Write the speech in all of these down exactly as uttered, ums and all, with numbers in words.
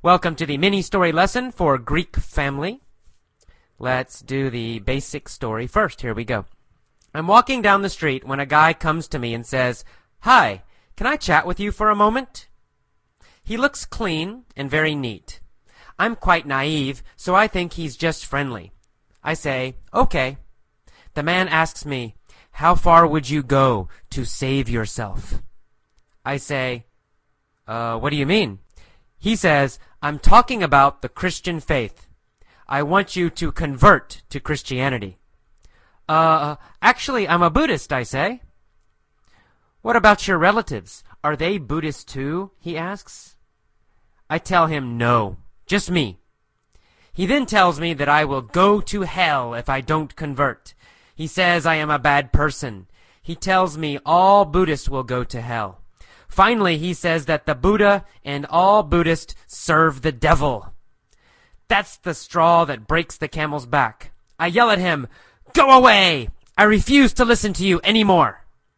Welcome to the mini story lesson for Greek family. Let's do the basic story first. Here we go. I'm walking down the street when a guy comes to me and says, "Hi, can I chat with you for a moment?" He looks clean and very neat. I'm quite naive, so I think he's just friendly. I say, "Okay." The man asks me, "How far would you go to save yourself?" I say, Uh, what do you mean?" He says, "I'm talking about the Christian faith. I want you to convert to Christianity." Uh, actually, I'm a Buddhist," I say. "What about your relatives? Are they Buddhist too?" he asks. I tell him no, just me. He then tells me that I will go to hell if I don't convert. He says I am a bad person. He tells me all Buddhists will go to hell. Finally, he says that the Buddha and all Buddhists serve the devil. That's the straw that breaks the camel's back. I yell at him, "Go away! I refuse to listen to you anymore."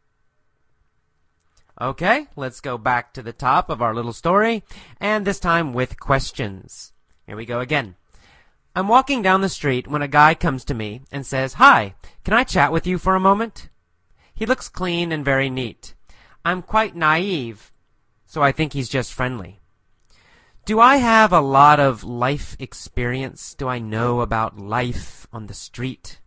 Okay, let's go back to the top of our little story, and this time with questions. Here we go again. I'm walking down the street when a guy comes to me and says, "Hi, can I chat with you for a moment?" He looks clean and very neat. I'm quite naive, so I think he's just friendly. Do I have a lot of life experience? Do I know about life on the street?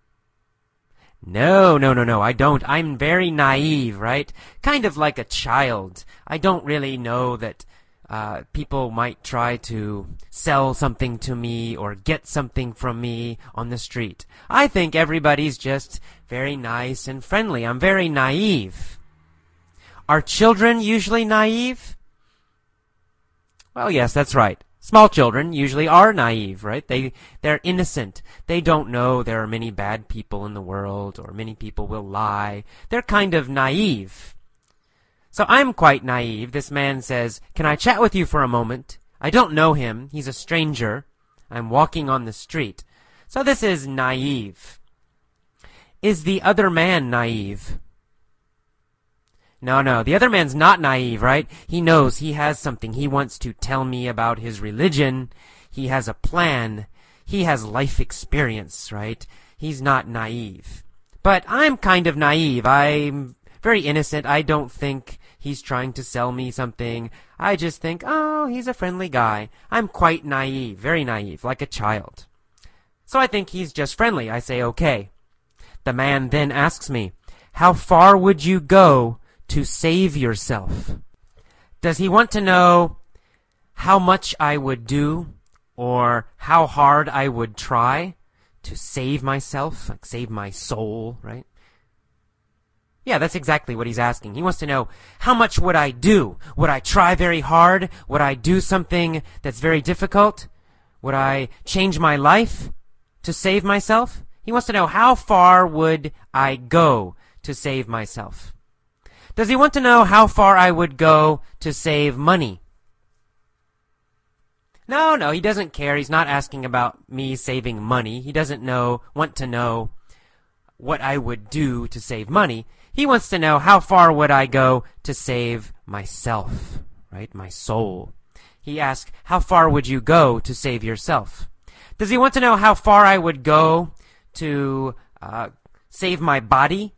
No, no, no, no, I don't. I'm very naive, right? Kind of like a child. I don't really know that uh, people might try to sell something to me or get something from me on the street. I think everybody's just very nice and friendly. I'm very naive. Are children usually naive? Well, yes, that's right. Small children usually are naive, right? They, they're innocent. They don't know there are many bad people in the world or many people will lie. They're kind of naive. So I'm quite naive. This man says, "Can I chat with you for a moment?" I don't know him. He's a stranger. I'm walking on the street. So this is naive. Is the other man naive? No, no, the other man's not naive, right? He knows he has something. He wants to tell me about his religion. He has a plan. He has life experience, right? He's not naive. But I'm kind of naive. I'm very innocent. I don't think he's trying to sell me something. I just think, oh, he's a friendly guy. I'm quite naive, very naive, like a child. So I think he's just friendly. I say, okay. The man then asks me, "How far would you go to save yourself?" Does he want to know how much I would do or how hard I would try to save myself, like save my soul, right? Yeah, that's exactly what he's asking. He wants to know, how much would I do? Would I try very hard? Would I do something that's very difficult? Would I change my life to save myself? He wants to know, how far would I go to save myself? Does he want to know how far I would go to save money? No, no, he doesn't care. He's not asking about me saving money. He doesn't know, want to know what I would do to save money. He wants to know how far would I go to save myself, right? My soul. He asks, how far would you go to save yourself? Does he want to know how far I would go to uh, save my body?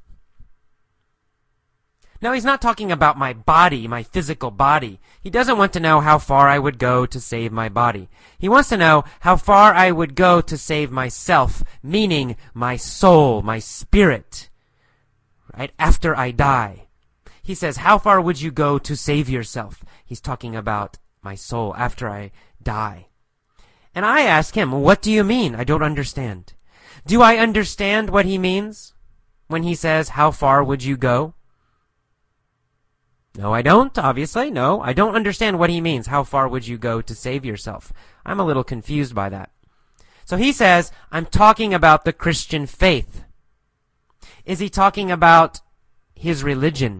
No, he's not talking about my body, my physical body. He doesn't want to know how far I would go to save my body. He wants to know how far I would go to save myself, meaning my soul, my spirit, right, after I die. He says, how far would you go to save yourself? He's talking about my soul after I die. And I ask him, what do you mean? I don't understand. Do I understand what he means when he says, how far would you go? No, I don't, obviously. No, I don't understand what he means. How far would you go to save yourself? I'm a little confused by that. So he says, I'm talking about the Christian faith. Is he talking about his religion?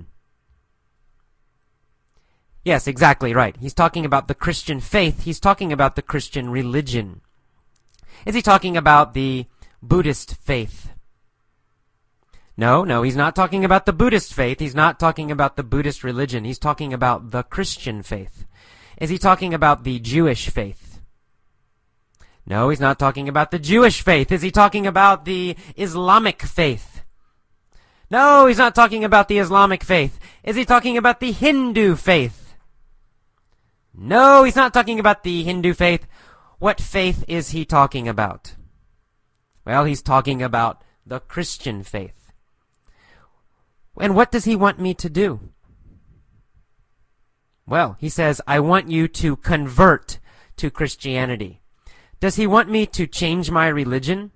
Yes, exactly right. He's talking about the Christian faith. He's talking about the Christian religion. Is he talking about the Buddhist faith? No, no, he's not talking about the Buddhist faith. He's not talking about the Buddhist religion. He's talking about the Christian faith. Is he talking about the Jewish faith? No, he's not talking about the Jewish faith. Is he talking about the Islamic faith? No, he's not talking about the Islamic faith. Is he talking about the Hindu faith? No, he's not talking about the Hindu faith. What faith is he talking about? Well, he's talking about the Christian faith. And what does he want me to do? Well, he says, I want you to convert to Christianity. Does he want me to change my religion?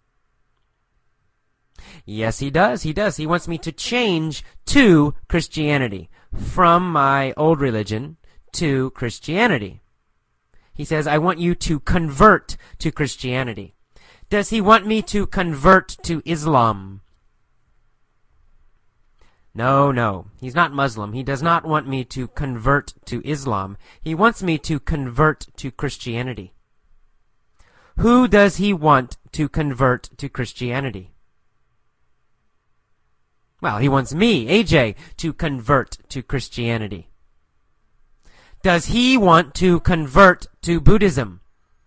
Yes, he does. He does. He wants me to change to Christianity, from my old religion to Christianity. He says, I want you to convert to Christianity. Does he want me to convert to Islam? No, no. He's not Muslim. He does not want me to convert to Islam. He wants me to convert to Christianity. Who does he want to convert to Christianity? Well, he wants me, A J, to convert to Christianity. Does he want to convert to Buddhism?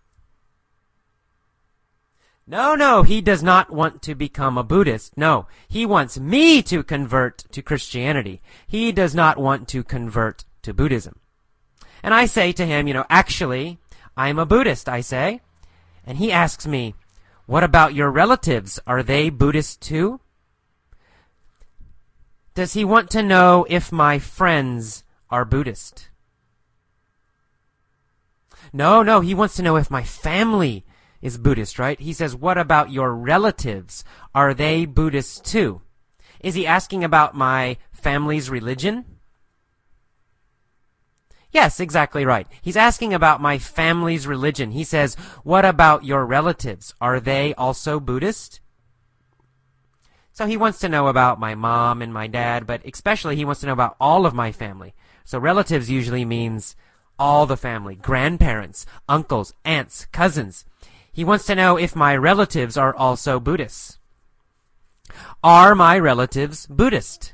No, no, he does not want to become a Buddhist. No, he wants me to convert to Christianity. He does not want to convert to Buddhism. And I say to him, you know, actually, I'm a Buddhist, I say. And he asks me, what about your relatives? Are they Buddhist too? Does he want to know if my friends are Buddhist? No, no, he wants to know if my family is Buddhist, right? He says, what about your relatives? Are they Buddhist too? Is he asking about my family's religion? Yes, exactly right. He's asking about my family's religion. He says, what about your relatives? Are they also Buddhist? So he wants to know about my mom and my dad, but especially he wants to know about all of my family. So relatives usually means all the family, grandparents, uncles, aunts, cousins. He wants to know if my relatives are also Buddhists. Are my relatives Buddhist?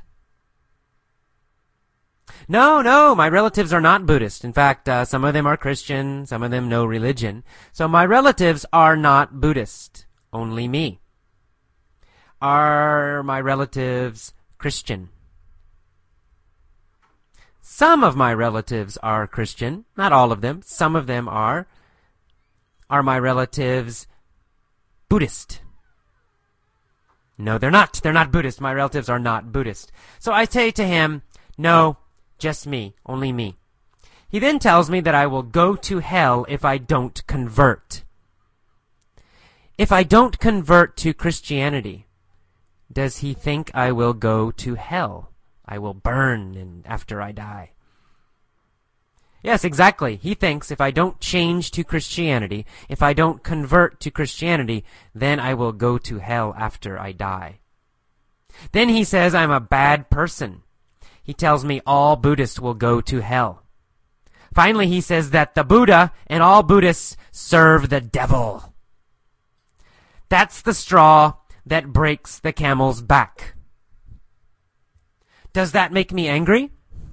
No, no, my relatives are not Buddhist. In fact, uh, some of them are Christian, some of them no religion. So my relatives are not Buddhist, only me. Are my relatives Christian? Some of my relatives are Christian, not all of them. Some of them are. Are my relatives Buddhist? No, they're not. They're not Buddhist. My relatives are not Buddhist. So I say to him, no, just me, only me. He then tells me that I will go to hell if I don't convert. If I don't convert to Christianity, does he think I will go to hell? I will burn and after I die. Yes, exactly. He thinks if I don't change to Christianity, if I don't convert to Christianity, then I will go to hell after I die. Then he says I'm a bad person. He tells me all Buddhists will go to hell. Finally, he says that the Buddha and all Buddhists serve the devil. That's the straw that breaks the camel's back. Does that make me angry?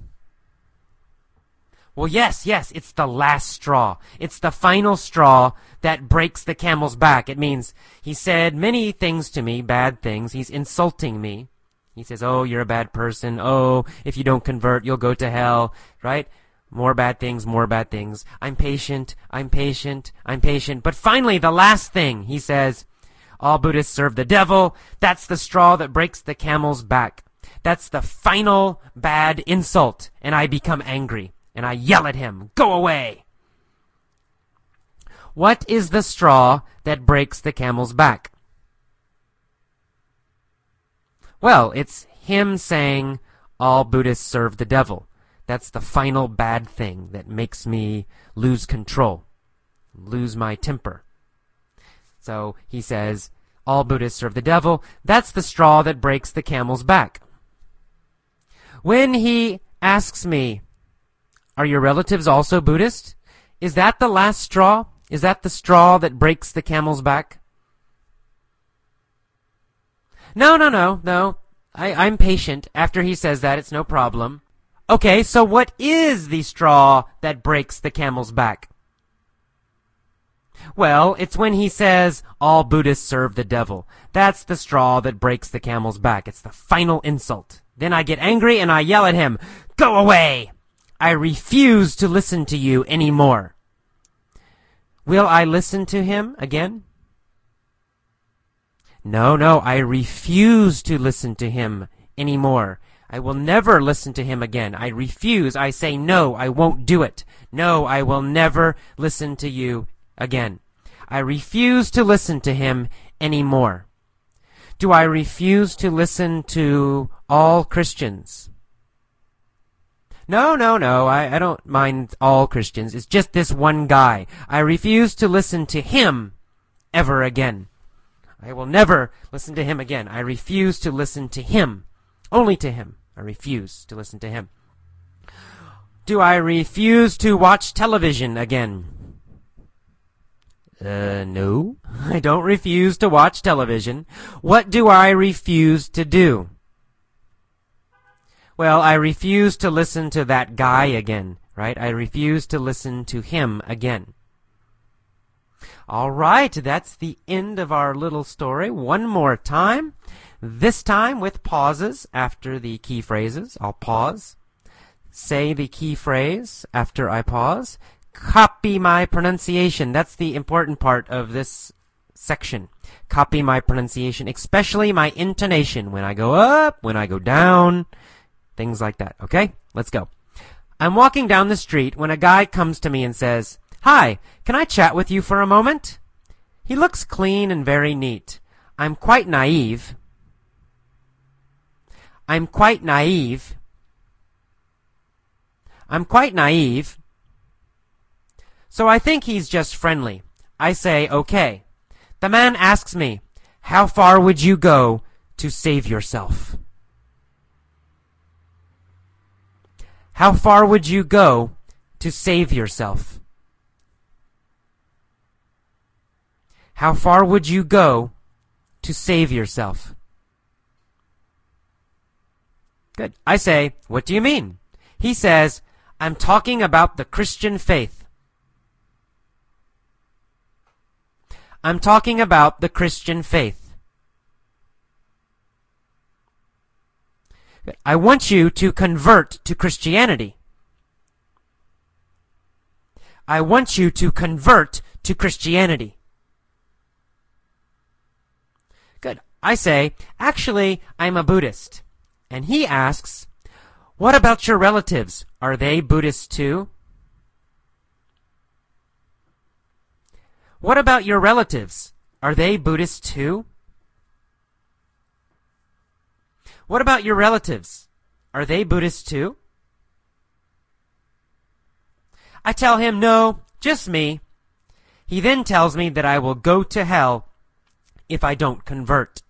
Well, yes, yes, it's the last straw. It's the final straw that breaks the camel's back. It means he said many things to me, bad things. He's insulting me. He says, oh, you're a bad person. Oh, if you don't convert, you'll go to hell, right? More bad things, more bad things. I'm patient, I'm patient, I'm patient. But finally, the last thing, he says, all Buddhists serve the devil. That's the straw that breaks the camel's back. That's the final bad insult. And I become angry. And I yell at him, go away! What is the straw that breaks the camel's back? Well, it's him saying, all Buddhists serve the devil. That's the final bad thing that makes me lose control, lose my temper. So he says, all Buddhists serve the devil. That's the straw that breaks the camel's back. When he asks me, are your relatives also Buddhist? Is that the last straw? Is that the straw that breaks the camel's back? No, no, no, no. I, I'm patient. After he says that, it's no problem. Okay, so what is the straw that breaks the camel's back? Well, it's when he says, all Buddhists serve the devil. That's the straw that breaks the camel's back. It's the final insult. Then I get angry and I yell at him, go away! I refuse to listen to you anymore. Will I listen to him again? No, no, I refuse to listen to him anymore. I will never listen to him again. I refuse. I say no, I won't do it. No, I will never listen to you again. I refuse to listen to him anymore. Do I refuse to listen to all Christians? No, no, no, I, I don't mind all Christians. It's just this one guy. I refuse to listen to him ever again. I will never listen to him again. I refuse to listen to him. Only to him. I refuse to listen to him. Do I refuse to watch television again? Uh, no. I don't refuse to watch television. What do I refuse to do? Well, I refuse to listen to that guy again, right? I refuse to listen to him again. All right, that's the end of our little story. One more time. This time with pauses after the key phrases. I'll pause. Say the key phrase after I pause. Copy my pronunciation. That's the important part of this section. Copy my pronunciation, especially my intonation when I go up, when I go down, things like that. Okay? Let's go. I'm walking down the street when a guy comes to me and says, "Hi, can I chat with you for a moment?" He looks clean and very neat. I'm quite naive. I'm quite naive. I'm quite naive. So I think he's just friendly. I say, okay. The man asks me, how far would you go to save yourself? How far would you go to save yourself? How far would you go to save yourself? Good. I say, what do you mean? He says, I'm talking about the Christian faith. I'm talking about the Christian faith. Good. I want you to convert to Christianity. I want you to convert to Christianity. Good. I say, actually, I'm a Buddhist. And he asks, what about your relatives? Are they Buddhists too? What about your relatives? Are they Buddhists too? What about your relatives? Are they Buddhists too? I tell him, no, just me. He then tells me that I will go to hell if I don't convert.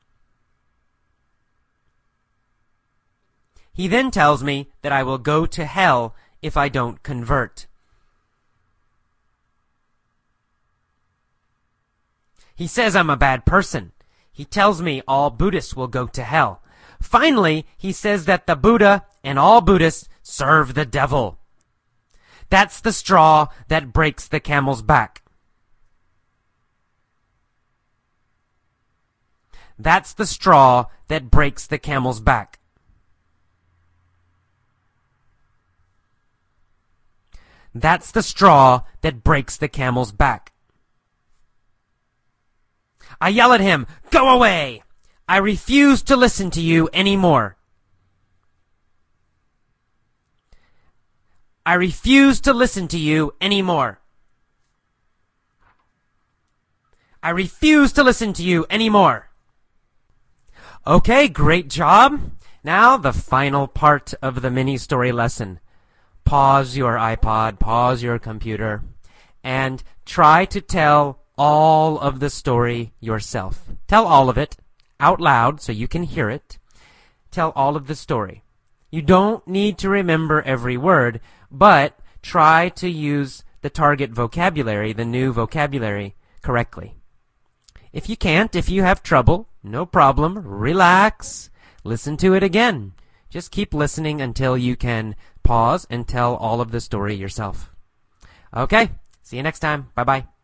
He then tells me that I will go to hell if I don't convert. He says I'm a bad person. He tells me all Buddhists will go to hell. Finally, he says that the Buddha and all Buddhists serve the devil. That's the straw that breaks the camel's back. That's the straw that breaks the camel's back. That's the straw that breaks the camel's back. I yell at him, go away! I refuse to listen to you anymore. I refuse to listen to you anymore. I refuse to listen to you anymore. Okay, great job. Now the final part of the mini story lesson. Pause your iPod, pause your computer, and try to tell all of the story yourself. Tell all of it out loud so you can hear it. Tell all of the story. You don't need to remember every word, but try to use the target vocabulary, the new vocabulary, correctly. If you can't, if you have trouble, no problem. Relax. Listen to it again. Just keep listening until you can pause and tell all of the story yourself. Okay, see you next time. Bye-bye.